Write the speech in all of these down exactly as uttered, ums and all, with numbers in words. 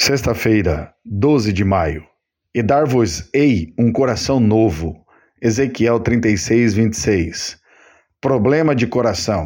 Sexta-feira, doze de maio. E dar-vos-ei um coração novo. Ezequiel trinta e seis, vinte e seis. Problema de coração.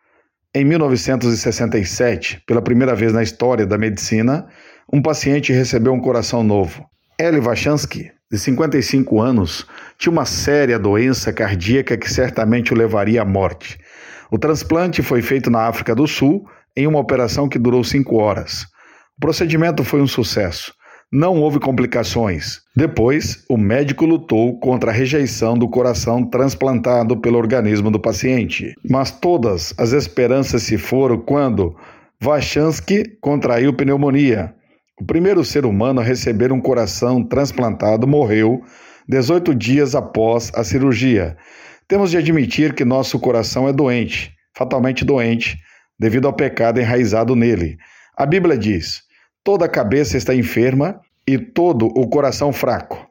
Em mil novecentos e sessenta e sete, pela primeira vez na história da medicina, um paciente recebeu um coração novo. Eli Vachansky, de cinquenta e cinco anos, tinha uma séria doença cardíaca que certamente o levaria à morte. O transplante foi feito na África do Sul em uma operação que durou cinco horas. O procedimento foi um sucesso. Não houve complicações. Depois, o médico lutou contra a rejeição do coração transplantado pelo organismo do paciente. Mas todas as esperanças se foram quando Vachansky contraiu pneumonia. O primeiro ser humano a receber um coração transplantado morreu dezoito dias após a cirurgia. Temos de admitir que nosso coração é doente, fatalmente doente, devido ao pecado enraizado nele. A Bíblia diz: toda a cabeça está enferma e todo o coração fraco.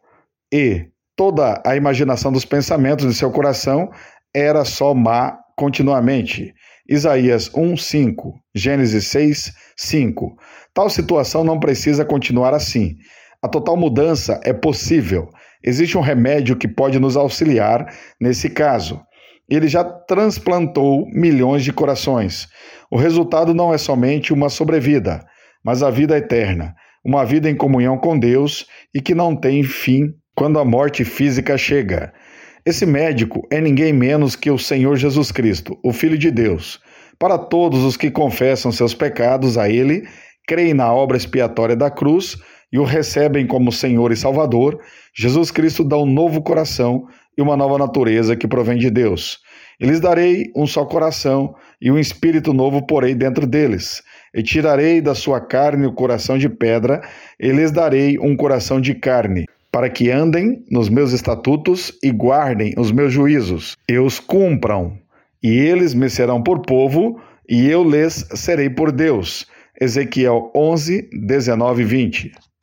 E toda a imaginação dos pensamentos de seu coração era só má continuamente. Isaías um, cinco, Gênesis seis, cinco. Tal situação não precisa continuar assim. A total mudança é possível. Existe um remédio que pode nos auxiliar nesse caso. Ele já transplantou milhões de corações. O resultado não é somente uma sobrevida, mas a vida eterna, uma vida em comunhão com Deus e que não tem fim quando a morte física chega. Esse médico é ninguém menos que o Senhor Jesus Cristo, o Filho de Deus. Para todos os que confessam seus pecados a Ele, creem na obra expiatória da cruz e o recebem como Senhor e Salvador, Jesus Cristo dá um novo coração e uma nova natureza que provém de Deus. E lhes darei um só coração, e um espírito novo porei dentro deles. E tirarei da sua carne o coração de pedra, e lhes darei um coração de carne, para que andem nos meus estatutos e guardem os meus juízos, e os cumpram. E eles me serão por povo, e eu lhes serei por Deus. Ezequiel onze, dezenove e vinte.